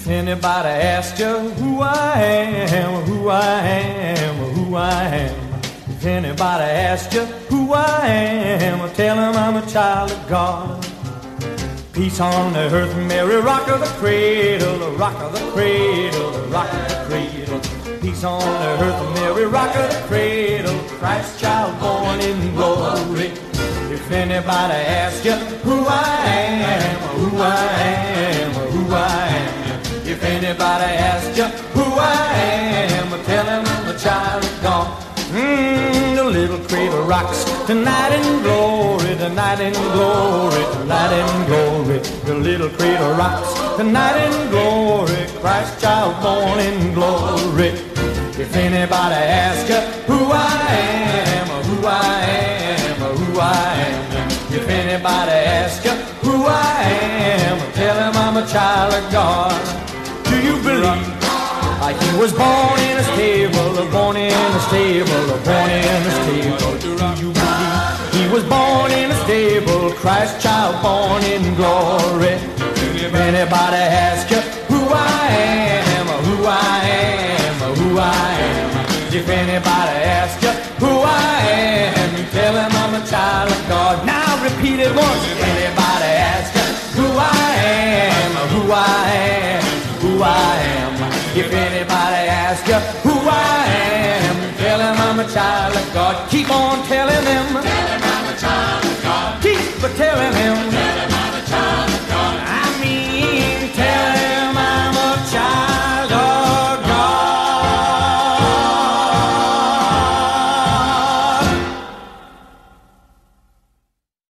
Anybody ask you who I am, who I am, who I am? If anybody asks you who I am, tell them I'm a child of God. Peace on the earth, Mary, rock of the cradle, the rock of the cradle, the rock of the cradle. Peace on the earth, Mary, rock of the cradle, Christ child born in glory. If anybody asks you who I am, who I am, who I am. If anybody asks you who I am, tell them I'm a child of God. The little cradle rocks tonight in glory, tonight in glory, tonight in glory. The little cradle rocks tonight in glory, Christ child born in glory. If anybody asks you who I am, who I am, who I am. If anybody asks you who I am, tell them I'm a child of God. Do you believe he was born in a stable, born in a stable, born in a stable? Do you believe he was born in a stable, Christ child born in glory? If anybody asks you who I am, who I am, who I am. If anybody asks you who I am, you tell them I'm a child of God. Now repeat it once. If anybody asks you who I am, who I am, who I am. If anybody asks you who I am, tell them I'm a child of God. Keep on telling them.